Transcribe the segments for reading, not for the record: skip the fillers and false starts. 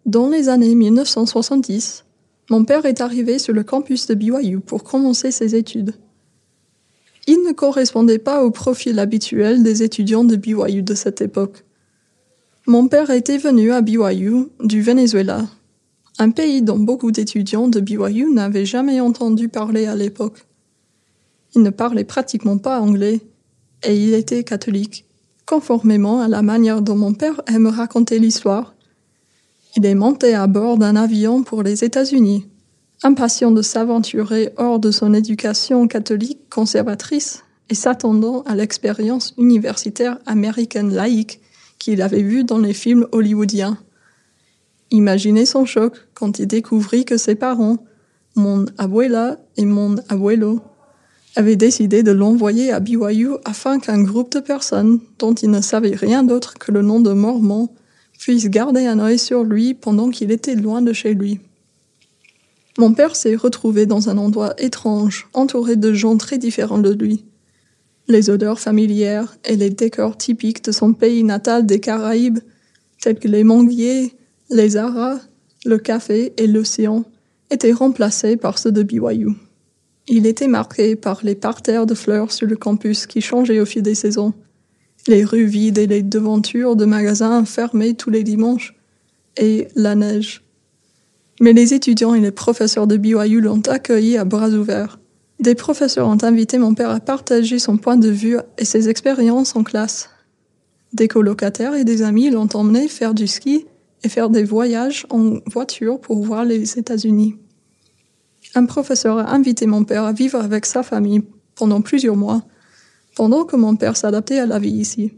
Dans les années 1970, mon père est arrivé sur le campus de BYU pour commencer ses études. Il ne correspondait pas au profil habituel des étudiants de BYU de cette époque. Mon père était venu à BYU du Venezuela, un pays dont beaucoup d'étudiants de BYU n'avaient jamais entendu parler à l'époque. Il ne parlait pratiquement pas anglais et il était catholique, conformément à la manière dont mon père aime raconter l'histoire. Il est monté à bord d'un avion pour les États-Unis, impatient de s'aventurer hors de son éducation catholique conservatrice et s'attendant à l'expérience universitaire américaine laïque qu'il avait vue dans les films hollywoodiens. Imaginez son choc quand il découvrit que ses parents, mon abuela et mon abuelo, avaient décidé de l'envoyer à BYU afin qu'un groupe de personnes dont il ne savait rien d'autre que le nom de Mormon puisse garder un œil sur lui pendant qu'il était loin de chez lui. Mon père s'est retrouvé dans un endroit étrange, entouré de gens très différents de lui. Les odeurs familières et les décors typiques de son pays natal des Caraïbes, tels que les manguiers, les haras, le café et l'océan, étaient remplacés par ceux de BYU. Il était marqué par les parterres de fleurs sur le campus qui changeaient au fil des saisons, les rues vides et les devantures de magasins fermés tous les dimanches, et la neige. Mais les étudiants et les professeurs de BYU l'ont accueilli à bras ouverts. Des professeurs ont invité mon père à partager son point de vue et ses expériences en classe. Des colocataires et des amis l'ont emmené faire du ski et faire des voyages en voiture pour voir les États-Unis. Un professeur a invité mon père à vivre avec sa famille pendant plusieurs mois, pendant que mon père s'adaptait à la vie ici.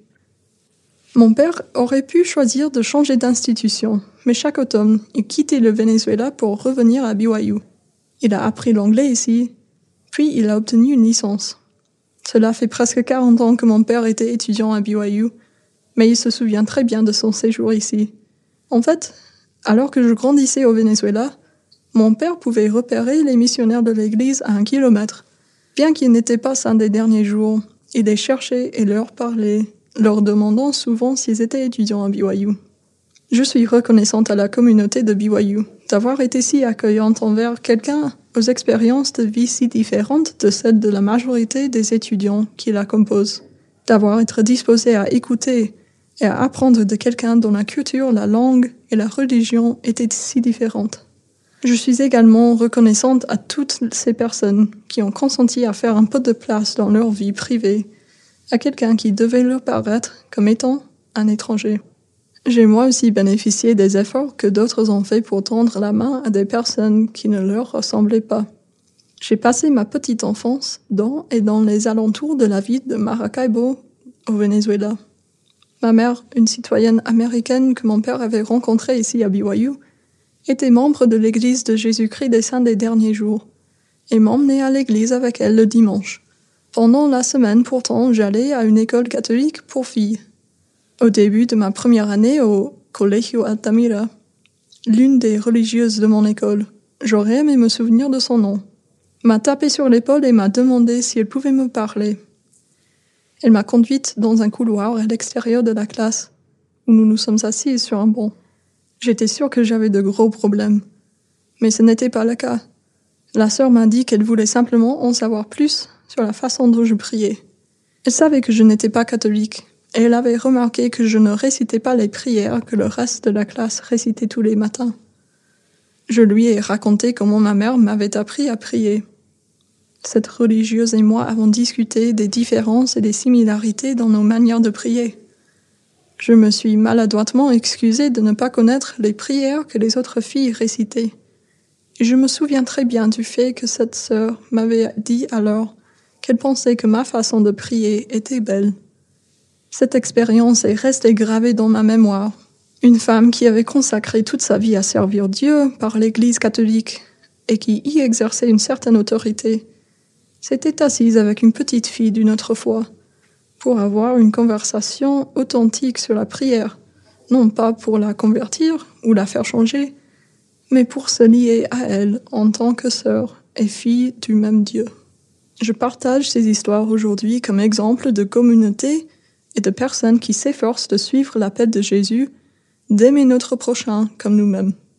Mon père aurait pu choisir de changer d'institution, mais chaque automne, il quittait le Venezuela pour revenir à BYU. Il a appris l'anglais ici, puis il a obtenu une licence. Cela fait presque 40 ans que mon père était étudiant à BYU, mais il se souvient très bien de son séjour ici. En fait, alors que je grandissais au Venezuela, mon père pouvait repérer les missionnaires de l'église à 1 kilomètre. Bien qu'il n'était pas saint des derniers jours, il les cherchait et leur parlait, leur demandant souvent s'ils étaient étudiants à BYU. Je suis reconnaissante à la communauté de BYU d'avoir été si accueillante envers quelqu'un aux expériences de vie si différentes de celles de la majorité des étudiants qui la composent, d'avoir été disposée à écouter et à apprendre de quelqu'un dont la culture, la langue et la religion étaient si différentes. Je suis également reconnaissante à toutes ces personnes qui ont consenti à faire un peu de place dans leur vie privée à quelqu'un qui devait leur paraître comme étant un étranger. J'ai moi aussi bénéficié des efforts que d'autres ont faits pour tendre la main à des personnes qui ne leur ressemblaient pas. J'ai passé ma petite enfance dans et dans les alentours de la ville de Maracaibo, au Venezuela. Ma mère, une citoyenne américaine que mon père avait rencontrée ici à BYU, était membre de l'église de Jésus-Christ des Saints des Derniers Jours et m'emmenait à l'église avec elle le dimanche. Pendant la semaine, pourtant, j'allais à une école catholique pour filles. Au début de ma première année au Colegio Altamira, l'une des religieuses de mon école, j'aurais aimé me souvenir de son nom, m'a tapé sur l'épaule et m'a demandé si elle pouvait me parler. Elle m'a conduite dans un couloir à l'extérieur de la classe, où nous nous sommes assis sur un banc. J'étais sûre que j'avais de gros problèmes, mais ce n'était pas le cas. La sœur m'a dit qu'elle voulait simplement en savoir plus sur la façon dont je priais. Elle savait que je n'étais pas catholique, et elle avait remarqué que je ne récitais pas les prières que le reste de la classe récitait tous les matins. Je lui ai raconté comment ma mère m'avait appris à prier. Cette religieuse et moi avons discuté des différences et des similarités dans nos manières de prier. Je me suis maladroitement excusée de ne pas connaître les prières que les autres filles récitaient. Et je me souviens très bien du fait que cette sœur m'avait dit alors qu'elle pensait que ma façon de prier était belle. Cette expérience est restée gravée dans ma mémoire. Une femme qui avait consacré toute sa vie à servir Dieu par l'Église catholique et qui y exerçait une certaine autorité, s'était assise avec une petite fille d'une autre foi pour avoir une conversation authentique sur la prière, non pas pour la convertir ou la faire changer, mais pour se lier à elle en tant que sœur et fille du même Dieu. Je partage ces histoires aujourd'hui comme exemple de communauté et de personnes qui s'efforcent de suivre l'appel de Jésus, d'aimer notre prochain comme nous-mêmes.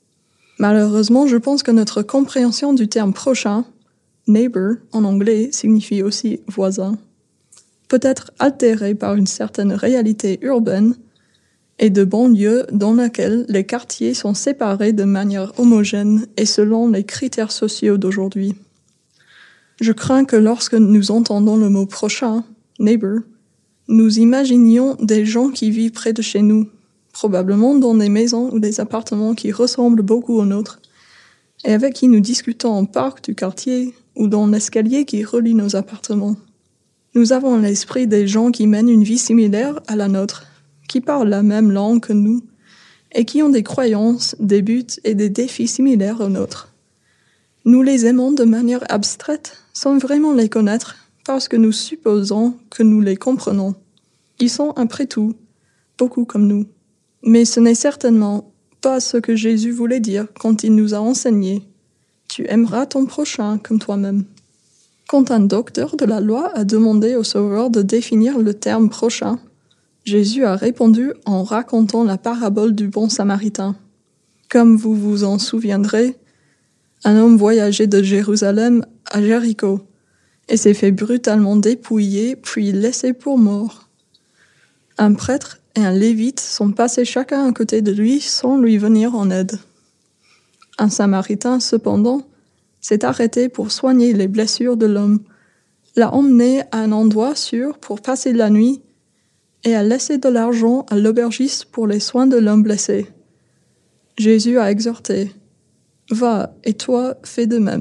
Malheureusement, je pense que notre compréhension du terme prochain, neighbor en anglais signifie aussi voisin, peut être altérée par une certaine réalité urbaine et de banlieue dans laquelle les quartiers sont séparés de manière homogène et selon les critères sociaux d'aujourd'hui. Je crains que lorsque nous entendons le mot prochain, neighbor, nous imaginions des gens qui vivent près de chez nous, probablement dans des maisons ou des appartements qui ressemblent beaucoup aux nôtres, et avec qui nous discutons au parc du quartier ou dans l'escalier qui relie nos appartements. Nous avons l'esprit des gens qui mènent une vie similaire à la nôtre, qui parlent la même langue que nous, et qui ont des croyances, des buts et des défis similaires aux nôtres. Nous les aimons de manière abstraite, sans vraiment les connaître, parce que nous supposons que nous les comprenons. Ils sont, après tout, beaucoup comme nous. Mais ce n'est certainement pas ce que Jésus voulait dire quand il nous a enseigné « Tu aimeras ton prochain comme toi-même ». Quand un docteur de la loi a demandé au Sauveur de définir le terme « prochain », Jésus a répondu en racontant la parabole du bon Samaritain. Comme vous vous en souviendrez, un homme voyageait de Jérusalem à Jéricho et s'est fait brutalement dépouiller puis laissé pour mort. Un prêtre et un lévite sont passés chacun à côté de lui sans lui venir en aide. Un Samaritain, cependant, s'est arrêté pour soigner les blessures de l'homme, l'a emmené à un endroit sûr pour passer la nuit et a laissé de l'argent à l'aubergiste pour les soins de l'homme blessé. Jésus a exhorté « Va, et toi, fais de même ».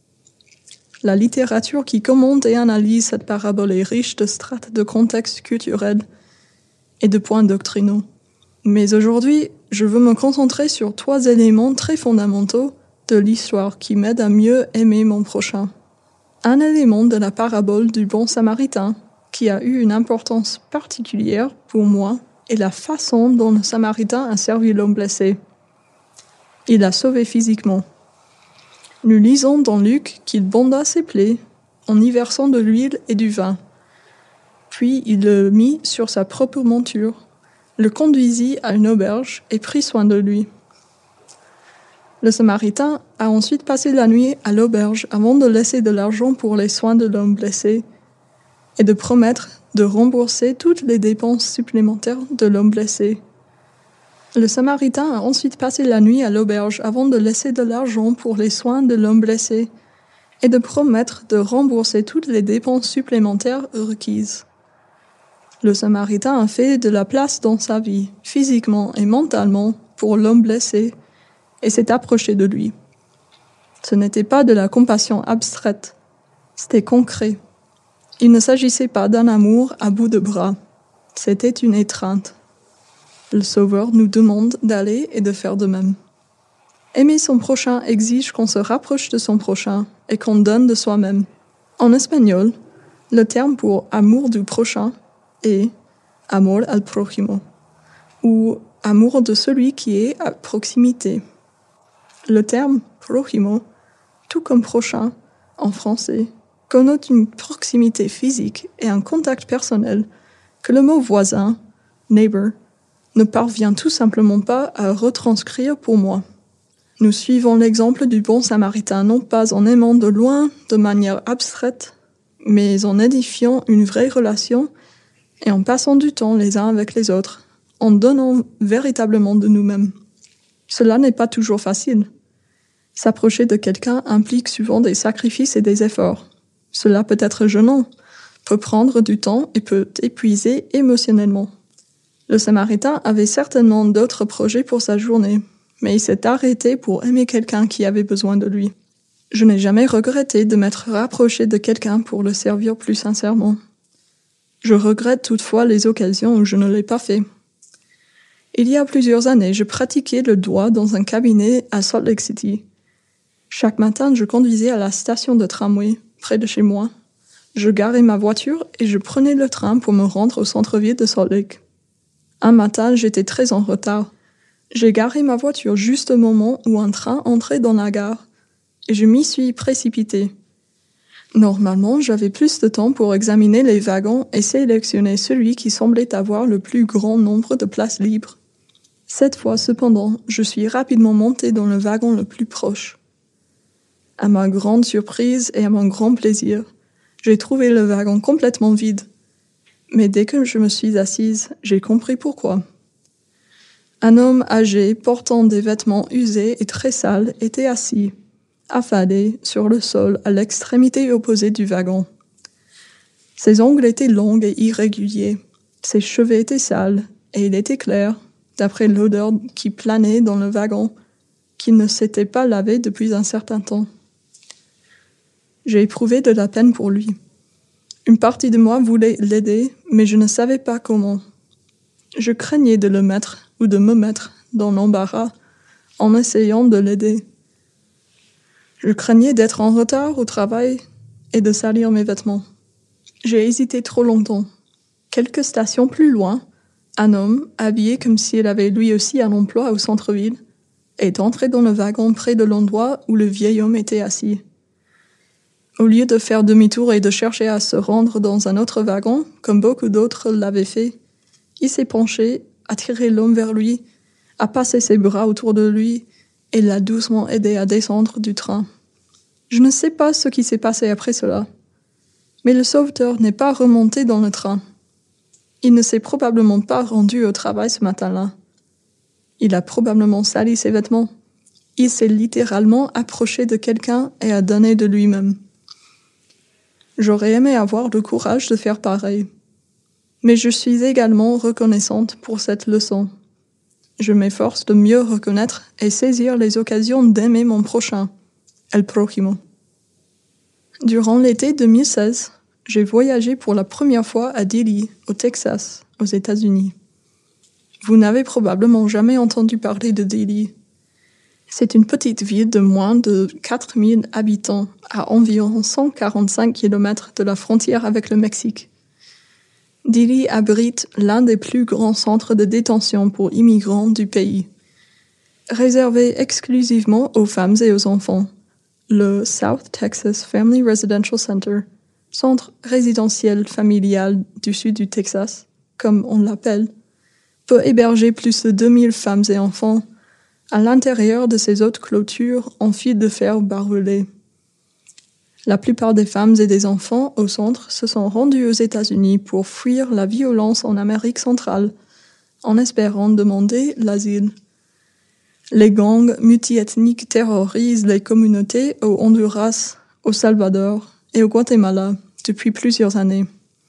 La littérature qui commente et analyse cette parabole est riche de strates de contexte culturel et de points doctrinaux. Mais aujourd'hui, je veux me concentrer sur 3 éléments très fondamentaux de l'histoire qui m'aident à mieux aimer mon prochain. Un élément de la parabole du bon Samaritain qui a eu une importance particulière pour moi est la façon dont le Samaritain a servi l'homme blessé. Il l'a sauvé physiquement. Nous lisons dans Luc qu'il banda ses plaies en y versant de l'huile et du vin. Puis il le mit sur sa propre monture, le conduisit à une auberge et prit soin de lui. Le Samaritain a ensuite passé la nuit à l'auberge avant de laisser de l'argent pour les soins de l'homme blessé et de promettre de rembourser toutes les dépenses supplémentaires de l'homme blessé. Le Samaritain a ensuite passé la nuit à l'auberge avant de laisser de l'argent pour les soins de l'homme blessé et de promettre de rembourser toutes les dépenses supplémentaires requises. Le Samaritain a fait de la place dans sa vie, physiquement et mentalement, pour l'homme blessé et s'est approché de lui. Ce n'était pas de la compassion abstraite, c'était concret. Il ne s'agissait pas d'un amour à bout de bras, c'était une étreinte. Le Sauveur nous demande d'aller et de faire de même. Aimer son prochain exige qu'on se rapproche de son prochain et qu'on donne de soi-même. En espagnol, le terme pour amour du prochain est amor al prójimo, ou amour de celui qui est à proximité. Le terme prójimo, tout comme prochain en français, connote une proximité physique et un contact personnel que le mot voisin, neighbor, ne parvient tout simplement pas à retranscrire pour moi. Nous suivons l'exemple du bon Samaritain non pas en aimant de loin, de manière abstraite, mais en édifiant une vraie relation et en passant du temps les uns avec les autres, en donnant véritablement de nous-mêmes. Cela n'est pas toujours facile. S'approcher de quelqu'un implique souvent des sacrifices et des efforts. Cela peut être gênant, peut prendre du temps et peut épuiser émotionnellement. Le Samaritain avait certainement d'autres projets pour sa journée, mais il s'est arrêté pour aimer quelqu'un qui avait besoin de lui. Je n'ai jamais regretté de m'être rapproché de quelqu'un pour le servir plus sincèrement. Je regrette toutefois les occasions où je ne l'ai pas fait. Il y a plusieurs années, je pratiquais le doigt dans un cabinet à Salt Lake City. Chaque matin, je conduisais à la station de tramway, près de chez moi. Je garais ma voiture et je prenais le train pour me rendre au centre-ville de Salt Lake. Un matin, j'étais très en retard. J'ai garé ma voiture juste au moment où un train entrait dans la gare et je m'y suis précipité. Normalement, j'avais plus de temps pour examiner les wagons et sélectionner celui qui semblait avoir le plus grand nombre de places libres. Cette fois, cependant, je suis rapidement montée dans le wagon le plus proche. À ma grande surprise et à mon grand plaisir, j'ai trouvé le wagon complètement vide. Mais dès que je me suis assise, j'ai compris pourquoi. Un homme âgé, portant des vêtements usés et très sales, était assis, affalé, sur le sol à l'extrémité opposée du wagon. Ses ongles étaient longs et irréguliers, ses cheveux étaient sales, et il était clair, d'après l'odeur qui planait dans le wagon, qu'il ne s'était pas lavé depuis un certain temps. J'ai éprouvé de la peine pour lui. Une partie de moi voulait l'aider, mais je ne savais pas comment. Je craignais de le mettre ou de me mettre dans l'embarras en essayant de l'aider. Je craignais d'être en retard au travail et de salir mes vêtements. J'ai hésité trop longtemps. Quelques stations plus loin, un homme, habillé comme s'il avait lui aussi un emploi au centre-ville, est entré dans le wagon près de l'endroit où le vieil homme était assis. Au lieu de faire demi-tour et de chercher à se rendre dans un autre wagon, comme beaucoup d'autres l'avaient fait, il s'est penché, a tiré l'homme vers lui, a passé ses bras autour de lui et l'a doucement aidé à descendre du train. Je ne sais pas ce qui s'est passé après cela, mais le sauveteur n'est pas remonté dans le train. Il ne s'est probablement pas rendu au travail ce matin-là. Il a probablement sali ses vêtements. Il s'est littéralement approché de quelqu'un et a donné de lui-même. J'aurais aimé avoir le courage de faire pareil. Mais je suis également reconnaissante pour cette leçon. Je m'efforce de mieux reconnaître et saisir les occasions d'aimer mon prochain, el prójimo. Durant l'été 2016, j'ai voyagé pour la première fois à Dilley, au Texas, aux États-Unis. Vous n'avez probablement jamais entendu parler de Dilley. C'est une petite ville de moins de 4000 habitants, à environ 145 km de la frontière avec le Mexique. Dilley abrite l'un des plus grands centres de détention pour immigrants du pays, réservé exclusivement aux femmes et aux enfants, le South Texas Family Residential Center, centre résidentiel familial du sud du Texas, comme on l'appelle, peut héberger plus de 2000 femmes et enfants à l'intérieur de ces hautes clôtures en fil de fer barbelé. La plupart des femmes et des enfants au centre se sont rendus aux États-Unis pour fuir la violence en Amérique centrale, en espérant demander l'asile. Les gangs multiethniques terrorisent les communautés au Honduras, au Salvador et au Guatemala depuis plusieurs années.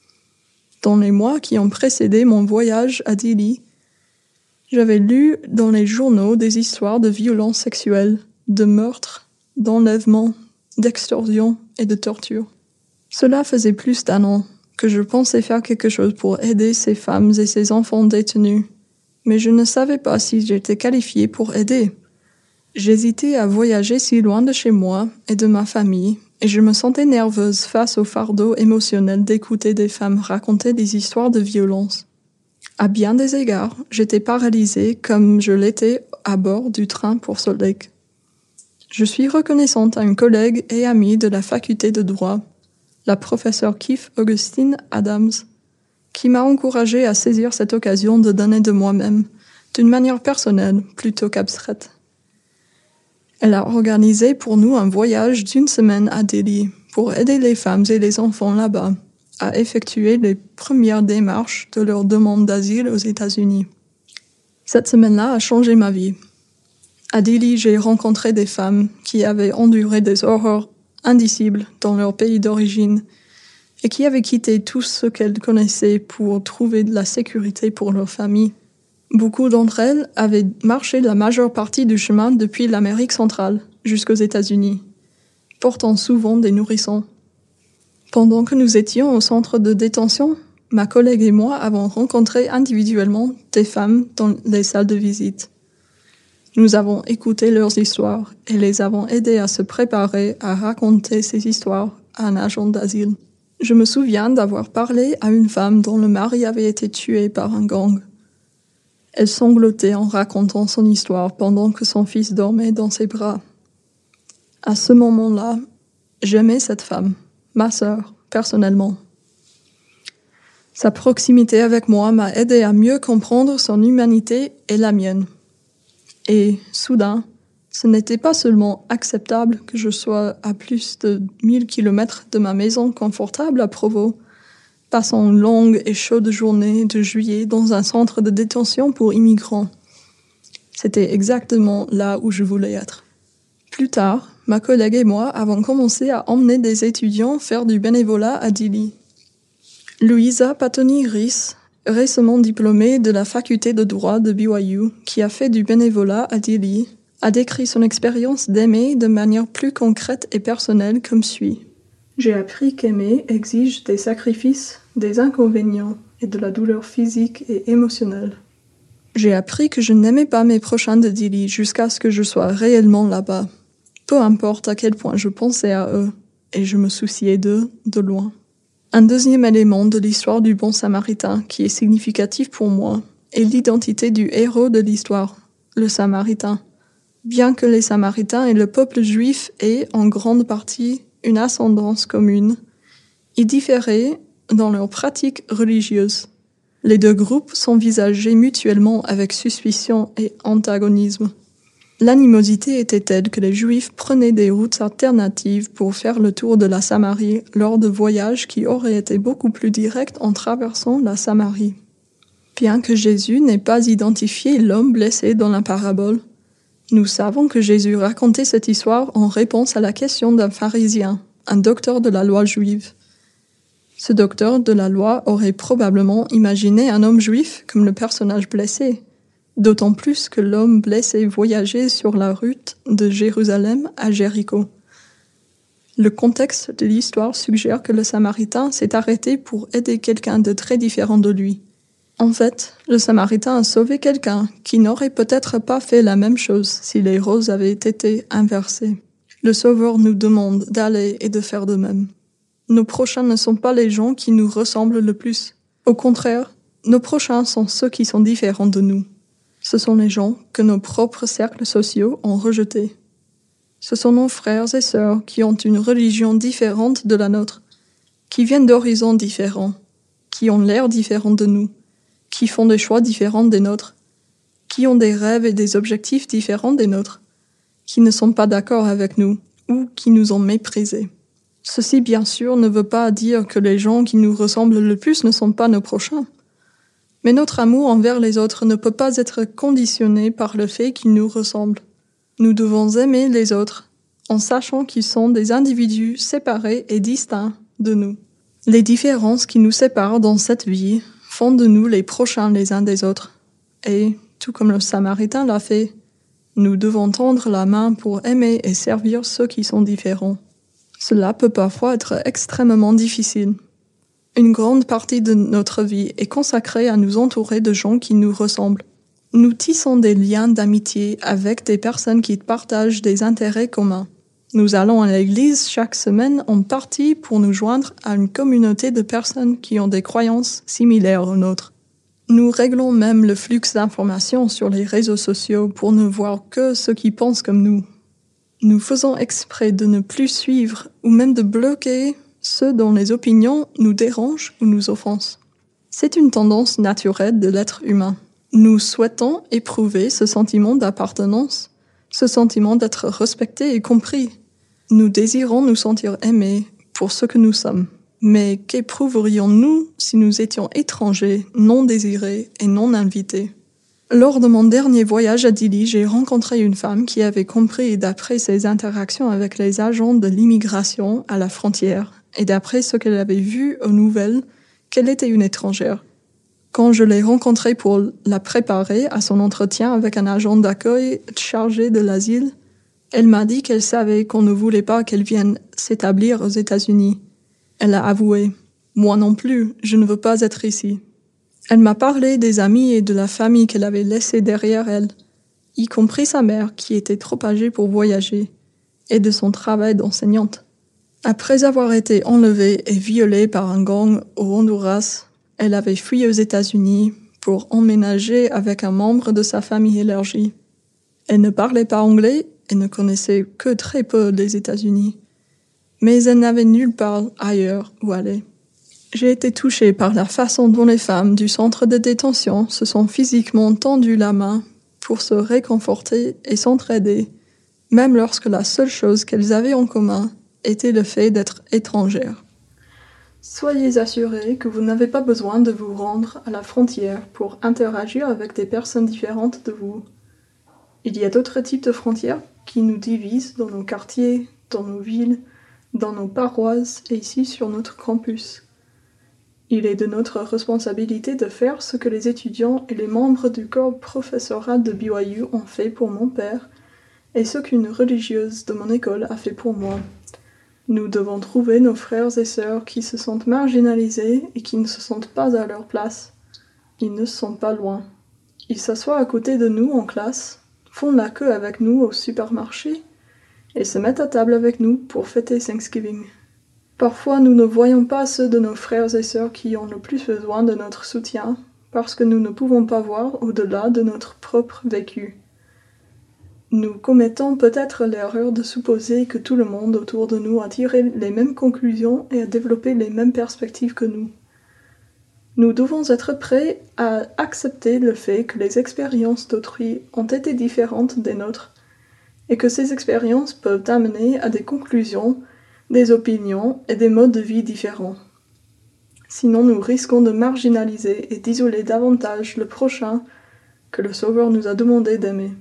Dans les mois qui ont précédé mon voyage à Dilley, j'avais lu dans les journaux des histoires de violences sexuelles, de meurtres, d'enlèvements, d'extorsion et de torture. Cela faisait plus d'1 an que je pensais faire quelque chose pour aider ces femmes et ces enfants détenus, mais je ne savais pas si j'étais qualifiée pour aider. J'hésitais à voyager si loin de chez moi et de ma famille, et je me sentais nerveuse face au fardeau émotionnel d'écouter des femmes raconter des histoires de violence. À bien des égards, j'étais paralysée comme je l'étais à bord du train pour Salt Lake. Je suis reconnaissante à une collègue et amie de la faculté de droit, la professeure Keith Augustine Adams, qui m'a encouragée à saisir cette occasion de donner de moi-même, d'une manière personnelle plutôt qu'abstraite. Elle a organisé pour nous un voyage d'1 semaine à Dilley pour aider les femmes et les enfants là-bas à effectuer les premières démarches de leur demande d'asile aux États-Unis. Cette semaine-là a changé ma vie. À Dilley, j'ai rencontré des femmes qui avaient enduré des horreurs indicibles dans leur pays d'origine et qui avaient quitté tout ce qu'elles connaissaient pour trouver de la sécurité pour leur famille. Beaucoup d'entre elles avaient marché la majeure partie du chemin depuis l'Amérique centrale jusqu'aux États-Unis, portant souvent des nourrissons. Pendant que nous étions au centre de détention, ma collègue et moi avons rencontré individuellement des femmes dans les salles de visite. Nous avons écouté leurs histoires et les avons aidées à se préparer à raconter ces histoires à un agent d'asile. Je me souviens d'avoir parlé à une femme dont le mari avait été tué par un gang. Elle sanglotait en racontant son histoire pendant que son fils dormait dans ses bras. À ce moment-là, j'aimais cette femme, ma sœur, personnellement. Sa proximité avec moi m'a aidé à mieux comprendre son humanité et la mienne. Et, soudain, ce n'était pas seulement acceptable que je sois à plus de 1000 km de ma maison confortable à Provo, passant une longue et chaude journée de juillet dans un centre de détention pour immigrants. C'était exactement là où je voulais être. Plus tard, ma collègue et moi avons commencé à emmener des étudiants faire du bénévolat à Dili. Louisa Patoni-Gris, récemment diplômée de la faculté de droit de BYU, qui a fait du bénévolat à Dili, a décrit son expérience d'aimer de manière plus concrète et personnelle comme suit. J'ai appris qu'aimer exige des sacrifices, des inconvénients et de la douleur physique et émotionnelle. J'ai appris que je n'aimais pas mes prochains de Dili jusqu'à ce que je sois réellement là-bas. Peu importe à quel point je pensais à eux, et je me souciais d'eux de loin. Un deuxième élément de l'histoire du bon Samaritain qui est significatif pour moi est l'identité du héros de l'histoire, le Samaritain. Bien que les Samaritains et le peuple juif aient en grande partie une ascendance commune, ils différaient dans leurs pratiques religieuses. Les deux groupes s'envisageaient mutuellement avec suspicion et antagonisme. L'animosité était telle que les Juifs prenaient des routes alternatives pour faire le tour de la Samarie lors de voyages qui auraient été beaucoup plus directs en traversant la Samarie. Bien que Jésus n'ait pas identifié l'homme blessé dans la parabole, nous savons que Jésus racontait cette histoire en réponse à la question d'un pharisien, un docteur de la loi juive. Ce docteur de la loi aurait probablement imaginé un homme juif comme le personnage blessé, d'autant plus que l'homme blessé voyageait sur la route de Jérusalem à Jéricho. Le contexte de l'histoire suggère que le Samaritain s'est arrêté pour aider quelqu'un de très différent de lui. En fait, le Samaritain a sauvé quelqu'un qui n'aurait peut-être pas fait la même chose si les rôles avaient été inversés. Le Sauveur nous demande d'aller et de faire de même. Nos prochains ne sont pas les gens qui nous ressemblent le plus. Au contraire, nos prochains sont ceux qui sont différents de nous. Ce sont les gens que nos propres cercles sociaux ont rejetés. Ce sont nos frères et sœurs qui ont une religion différente de la nôtre, qui viennent d'horizons différents, qui ont l'air différents de nous, qui font des choix différents des nôtres, qui ont des rêves et des objectifs différents des nôtres, qui ne sont pas d'accord avec nous ou qui nous ont méprisés. Ceci, bien sûr, ne veut pas dire que les gens qui nous ressemblent le plus ne sont pas nos prochains. Mais notre amour envers les autres ne peut pas être conditionné par le fait qu'ils nous ressemblent. Nous devons aimer les autres en sachant qu'ils sont des individus séparés et distincts de nous. Les différences qui nous séparent dans cette vie font de nous les prochains les uns des autres. Et, tout comme le Samaritain l'a fait, nous devons tendre la main pour aimer et servir ceux qui sont différents. Cela peut parfois être extrêmement difficile. Une grande partie de notre vie est consacrée à nous entourer de gens qui nous ressemblent. Nous tissons des liens d'amitié avec des personnes qui partagent des intérêts communs. Nous allons à l'église chaque semaine en partie pour nous joindre à une communauté de personnes qui ont des croyances similaires aux nôtres. Nous réglons même le flux d'informations sur les réseaux sociaux pour ne voir que ceux qui pensent comme nous. Nous faisons exprès de ne plus suivre ou même de bloquer ceux dont les opinions nous dérangent ou nous offensent. C'est une tendance naturelle de l'être humain. Nous souhaitons éprouver ce sentiment d'appartenance, ce sentiment d'être respecté et compris. Nous désirons nous sentir aimés pour ce que nous sommes. Mais qu'éprouverions-nous si nous étions étrangers, non désirés et non invités ? Lors de mon dernier voyage à Dili, j'ai rencontré une femme qui avait compris, d'après ses interactions avec les agents de l'immigration à la frontière, et d'après ce qu'elle avait vu aux nouvelles, qu'elle était une étrangère. Quand je l'ai rencontrée pour la préparer à son entretien avec un agent d'accueil chargé de l'asile, elle m'a dit qu'elle savait qu'on ne voulait pas qu'elle vienne s'établir aux États-Unis. Elle a avoué « Moi non plus, je ne veux pas être ici ». Elle m'a parlé des amis et de la famille qu'elle avait laissés derrière elle, y compris sa mère qui était trop âgée pour voyager, et de son travail d'enseignante. Après avoir été enlevée et violée par un gang au Honduras, elle avait fui aux États-Unis pour emménager avec un membre de sa famille élargie. Elle ne parlait pas anglais et ne connaissait que très peu les États-Unis, mais elle n'avait nulle part ailleurs où aller. J'ai été touchée par la façon dont les femmes du centre de détention se sont physiquement tendues la main pour se réconforter et s'entraider, même lorsque la seule chose qu'elles avaient en commun était le fait d'être étrangères. Soyez assurés que vous n'avez pas besoin de vous rendre à la frontière pour interagir avec des personnes différentes de vous. Il y a d'autres types de frontières qui nous divisent dans nos quartiers, dans nos villes, dans nos paroisses et ici sur notre campus. Il est de notre responsabilité de faire ce que les étudiants et les membres du corps professoral de BYU ont fait pour mon père et ce qu'une religieuse de mon école a fait pour moi. Nous devons trouver nos frères et sœurs qui se sentent marginalisés et qui ne se sentent pas à leur place. Ils ne sont pas loin. Ils s'assoient à côté de nous en classe, font la queue avec nous au supermarché et se mettent à table avec nous pour fêter Thanksgiving. Parfois, nous ne voyons pas ceux de nos frères et sœurs qui ont le plus besoin de notre soutien parce que nous ne pouvons pas voir au-delà de notre propre vécu. Nous commettons peut-être l'erreur de supposer que tout le monde autour de nous a tiré les mêmes conclusions et a développé les mêmes perspectives que nous. Nous devons être prêts à accepter le fait que les expériences d'autrui ont été différentes des nôtres et que ces expériences peuvent amener à des conclusions, des opinions et des modes de vie différents. Sinon, nous risquons de marginaliser et d'isoler davantage le prochain que le Sauveur nous a demandé d'aimer.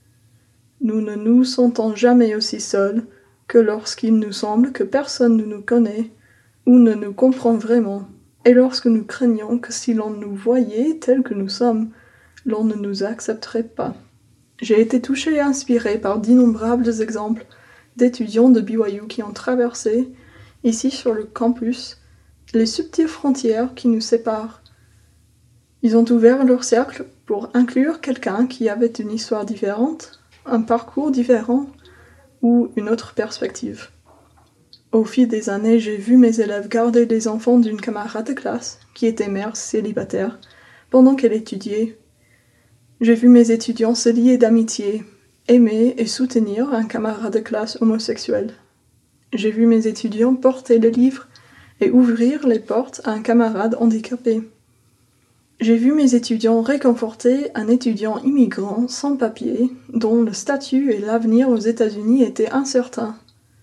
Nous ne nous sentons jamais aussi seuls que lorsqu'il nous semble que personne ne nous connaît ou ne nous comprend vraiment, et lorsque nous craignons que si l'on nous voyait tels que nous sommes, l'on ne nous accepterait pas. J'ai été touchée et inspirée par d'innombrables exemples d'étudiants de BYU qui ont traversé, ici sur le campus, les subtiles frontières qui nous séparent. Ils ont ouvert leur cercle pour inclure quelqu'un qui avait une histoire différente, un parcours différent ou une autre perspective. Au fil des années, j'ai vu mes élèves garder les enfants d'une camarade de classe qui était mère célibataire pendant qu'elle étudiait. J'ai vu mes étudiants se lier d'amitié, aimer et soutenir un camarade de classe homosexuel. J'ai vu mes étudiants porter le livre et ouvrir les portes à un camarade handicapé. J'ai vu mes étudiants réconforter un étudiant immigrant sans papier dont le statut et l'avenir aux États-Unis étaient incertains.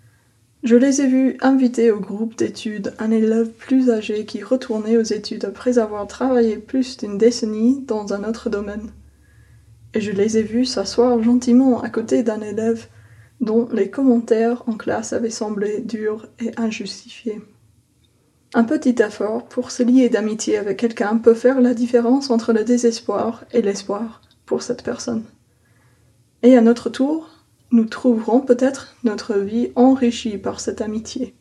Je les ai vus inviter au groupe d'études un élève plus âgé qui retournait aux études après avoir travaillé plus d'une décennie dans un autre domaine. Et je les ai vus s'asseoir gentiment à côté d'un élève dont les commentaires en classe avaient semblé durs et injustifiés. Un petit effort pour se lier d'amitié avec quelqu'un peut faire la différence entre le désespoir et l'espoir pour cette personne. Et à notre tour, nous trouverons peut-être notre vie enrichie par cette amitié.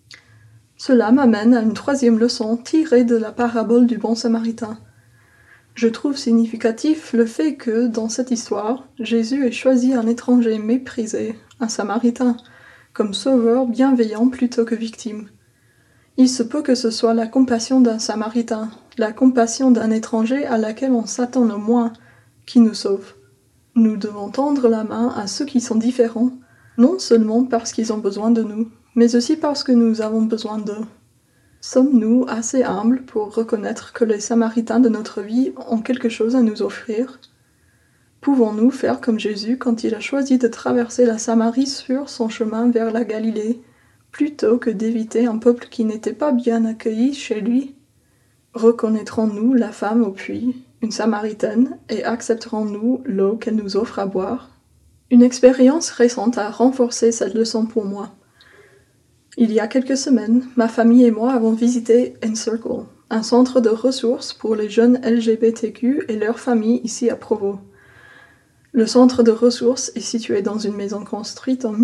Cela m'amène à une troisième leçon tirée de la parabole du bon samaritain. Je trouve significatif le fait que, dans cette histoire, Jésus ait choisi un étranger méprisé, un samaritain, comme sauveur bienveillant plutôt que victime. Il se peut que ce soit la compassion d'un samaritain, la compassion d'un étranger à laquelle on s'attend le moins, qui nous sauve. Nous devons tendre la main à ceux qui sont différents, non seulement parce qu'ils ont besoin de nous, mais aussi parce que nous avons besoin d'eux. Sommes-nous assez humbles pour reconnaître que les Samaritains de notre vie ont quelque chose à nous offrir? Pouvons-nous faire comme Jésus quand il a choisi de traverser la Samarie sur son chemin vers la Galilée, plutôt que d'éviter un peuple qui n'était pas bien accueilli chez lui? Reconnaîtrons-nous la femme au puits, une Samaritaine, et accepterons-nous l'eau qu'elle nous offre à boire? Une expérience récente a renforcé cette leçon pour moi. Il y a quelques semaines, ma famille et moi avons visité Encircle, un centre de ressources pour les jeunes LGBTQ et leurs familles ici à Provo. Le centre de ressources est situé dans une maison construite en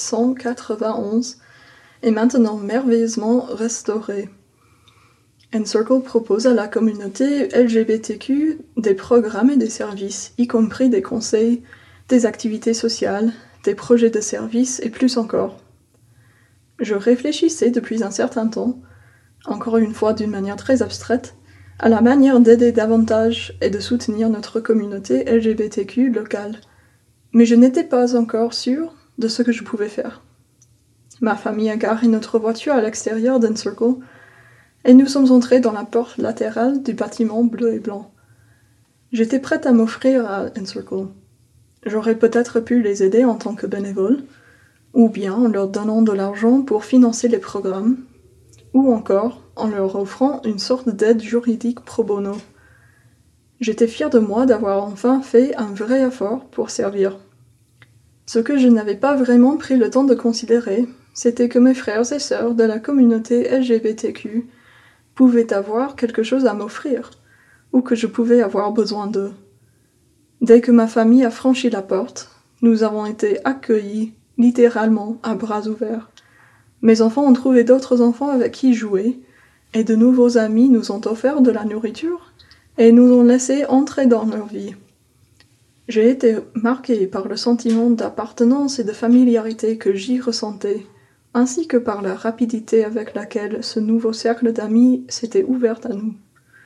1891 et maintenant merveilleusement restaurée. Encircle propose à la communauté LGBTQ des programmes et des services, y compris des conseils, des activités sociales, des projets de services et plus encore. Je réfléchissais depuis un certain temps, encore une fois d'une manière très abstraite, à la manière d'aider davantage et de soutenir notre communauté LGBTQ locale, mais je n'étais pas encore sûre de ce que je pouvais faire. Ma famille a garé notre voiture à l'extérieur d'Encircle, et nous sommes entrés dans la porte latérale du bâtiment bleu et blanc. J'étais prête à m'offrir à Encircle. J'aurais peut-être pu les aider en tant que bénévole, ou bien en leur donnant de l'argent pour financer les programmes, ou encore en leur offrant une sorte d'aide juridique pro bono. J'étais fière de moi d'avoir enfin fait un vrai effort pour servir. Ce que je n'avais pas vraiment pris le temps de considérer, c'était que mes frères et sœurs de la communauté LGBTQ pouvaient avoir quelque chose à m'offrir, ou que je pouvais avoir besoin d'eux. Dès que ma famille a franchi la porte, nous avons été accueillis, littéralement, à bras ouverts. Mes enfants ont trouvé d'autres enfants avec qui jouer, et de nouveaux amis nous ont offert de la nourriture, et nous ont laissé entrer dans leur vie. J'ai été marquée par le sentiment d'appartenance et de familiarité que j'y ressentais, ainsi que par la rapidité avec laquelle ce nouveau cercle d'amis s'était ouvert à nous.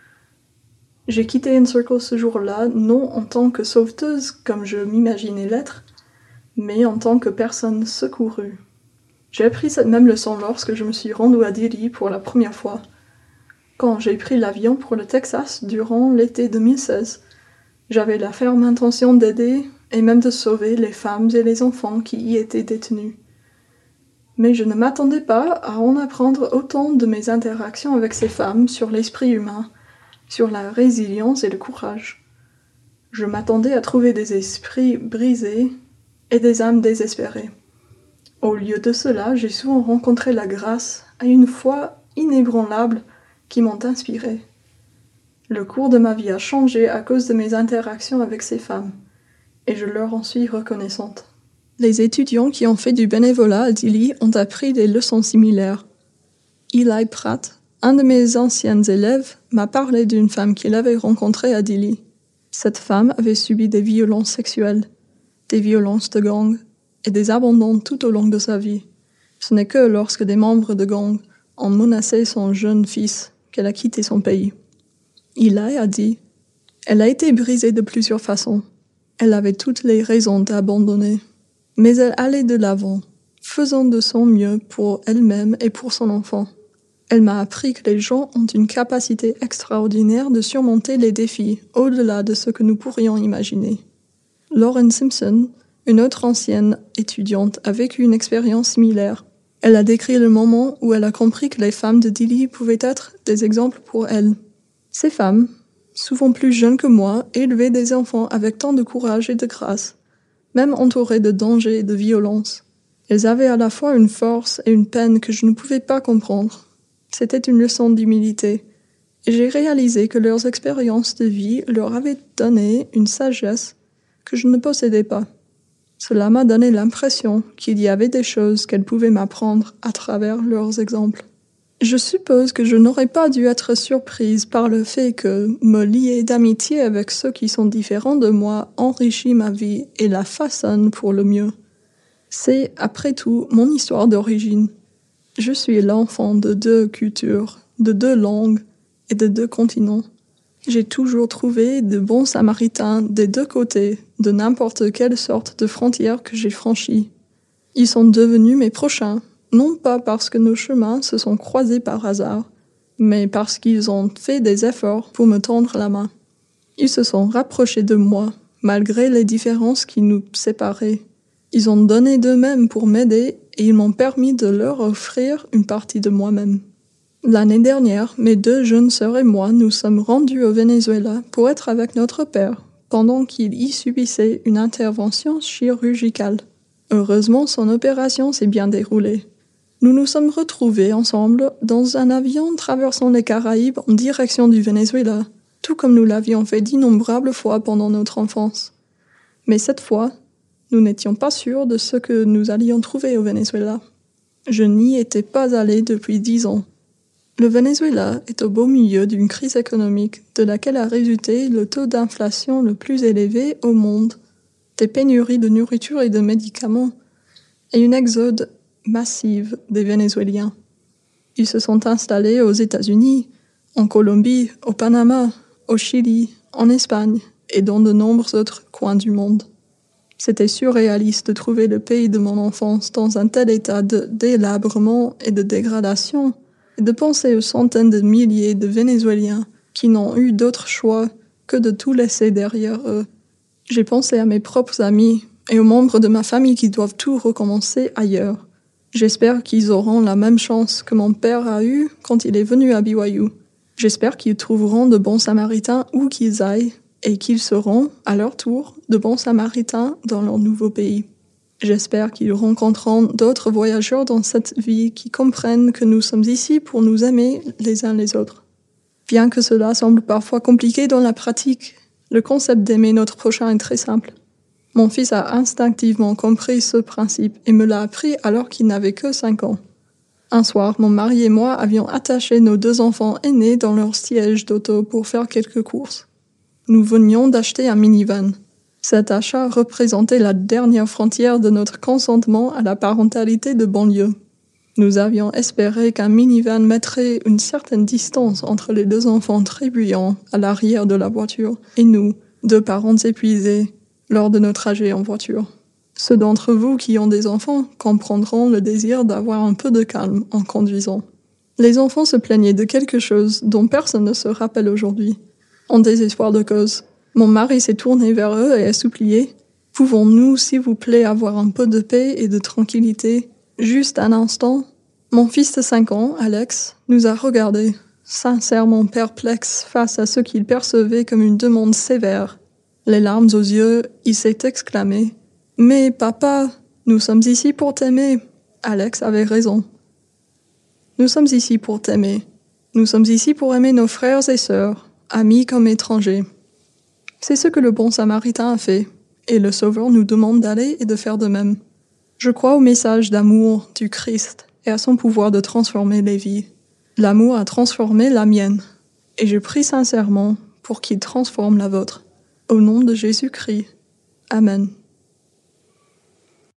J'ai quitté Encircle ce jour-là, non en tant que sauveteuse comme je m'imaginais l'être, mais en tant que personne secourue. J'ai appris cette même leçon lorsque je me suis rendue à Dili pour la première fois. Quand j'ai pris l'avion pour le Texas durant l'été 2016, j'avais la ferme intention d'aider et même de sauver les femmes et les enfants qui y étaient détenus. Mais je ne m'attendais pas à en apprendre autant de mes interactions avec ces femmes sur l'esprit humain, sur la résilience et le courage. Je m'attendais à trouver des esprits brisés et des âmes désespérées. Au lieu de cela, j'ai souvent rencontré la grâce et une foi inébranlable qui m'ont inspiré. Le cours de ma vie a changé à cause de mes interactions avec ces femmes, et je leur en suis reconnaissante. Les étudiants qui ont fait du bénévolat à Dili ont appris des leçons similaires. Eli Pratt, un de mes anciens élèves, m'a parlé d'une femme qu'il avait rencontrée à Dili. Cette femme avait subi des violences sexuelles, des violences de gang et des abandons tout au long de sa vie. Ce n'est que lorsque des membres de gang ont menacé son jeune fils qu'elle a quitté son pays. Eli a dit « Elle a été brisée de plusieurs façons. Elle avait toutes les raisons d'abandonner. Mais elle allait de l'avant, faisant de son mieux pour elle-même et pour son enfant. Elle m'a appris que les gens ont une capacité extraordinaire de surmonter les défis au-delà de ce que nous pourrions imaginer. » Lauren Simpson, une autre ancienne étudiante, a vécu une expérience similaire. Elle a décrit le moment où elle a compris que les femmes de Dili pouvaient être des exemples pour elle. Ces femmes, souvent plus jeunes que moi, élevaient des enfants avec tant de courage et de grâce, même entourées de dangers et de violence. Elles avaient à la fois une force et une peine que je ne pouvais pas comprendre. C'était une leçon d'humilité, et j'ai réalisé que leurs expériences de vie leur avaient donné une sagesse que je ne possédais pas. Cela m'a donné l'impression qu'il y avait des choses qu'elles pouvaient m'apprendre à travers leurs exemples. Je suppose que je n'aurais pas dû être surprise par le fait que me lier d'amitié avec ceux qui sont différents de moi enrichit ma vie et la façonne pour le mieux. C'est, après tout, mon histoire d'origine. Je suis l'enfant de 2 cultures, de 2 langues et de 2 continents. J'ai toujours trouvé de bons samaritains des 2 côtés de n'importe quelle sorte de frontière que j'ai franchie. Ils sont devenus mes prochains, non pas parce que nos chemins se sont croisés par hasard, mais parce qu'ils ont fait des efforts pour me tendre la main. Ils se sont rapprochés de moi, malgré les différences qui nous séparaient. Ils ont donné d'eux-mêmes pour m'aider et ils m'ont permis de leur offrir une partie de moi-même. L'année dernière, mes 2 jeunes sœurs et moi nous sommes rendus au Venezuela pour être avec notre père, pendant qu'il y subissait une intervention chirurgicale. Heureusement, son opération s'est bien déroulée. Nous nous sommes retrouvés ensemble dans un avion traversant les Caraïbes en direction du Venezuela, tout comme nous l'avions fait d'innombrables fois pendant notre enfance. Mais cette fois, nous n'étions pas sûrs de ce que nous allions trouver au Venezuela. Je n'y étais pas allé depuis 10 ans. Le Venezuela est au beau milieu d'une crise économique de laquelle a résulté le taux d'inflation le plus élevé au monde, des pénuries de nourriture et de médicaments, et une exode massive des Vénézuéliens. Ils se sont installés aux États-Unis, en Colombie, au Panama, au Chili, en Espagne et dans de nombreux autres coins du monde. C'était surréaliste de trouver le pays de mon enfance dans un tel état de délabrement et de dégradation, et de penser aux centaines de milliers de Vénézuéliens qui n'ont eu d'autre choix que de tout laisser derrière eux. J'ai pensé à mes propres amis et aux membres de ma famille qui doivent tout recommencer ailleurs. J'espère qu'ils auront la même chance que mon père a eue quand il est venu à BYU. J'espère qu'ils trouveront de bons Samaritains où qu'ils aillent et qu'ils seront, à leur tour, de bons Samaritains dans leur nouveau pays. J'espère qu'ils rencontreront d'autres voyageurs dans cette vie qui comprennent que nous sommes ici pour nous aimer les uns les autres. Bien que cela semble parfois compliqué dans la pratique, le concept d'aimer notre prochain est très simple. Mon fils a instinctivement compris ce principe et me l'a appris alors qu'il n'avait que 5 ans. Un soir, mon mari et moi avions attaché nos 2 enfants aînés dans leur siège d'auto pour faire quelques courses. Nous venions d'acheter un minivan. Cet achat représentait la dernière frontière de notre consentement à la parentalité de banlieue. Nous avions espéré qu'un minivan mettrait une certaine distance entre les 2 enfants trébuillants à l'arrière de la voiture et nous, 2 parents épuisés, lors de nos trajets en voiture. Ceux d'entre vous qui ont des enfants comprendront le désir d'avoir un peu de calme en conduisant. Les enfants se plaignaient de quelque chose dont personne ne se rappelle aujourd'hui. En désespoir de cause, mon mari s'est tourné vers eux et a supplié « Pouvons-nous, s'il vous plaît, avoir un peu de paix et de tranquillité ? Juste un instant ?» Mon fils de 5 ans, Alex, nous a regardés, sincèrement perplexe face à ce qu'il percevait comme une demande sévère. Les larmes aux yeux, il s'est exclamé « Mais papa, nous sommes ici pour t'aimer. » Alex avait raison. Nous sommes ici pour t'aimer. Nous sommes ici pour aimer nos frères et sœurs, amis comme étrangers. C'est ce que le bon Samaritain a fait, et le Sauveur nous demande d'aller et de faire de même. Je crois au message d'amour du Christ et à son pouvoir de transformer les vies. L'amour a transformé la mienne, et je prie sincèrement pour qu'il transforme la vôtre. Au nom de Jésus-Christ. Amen.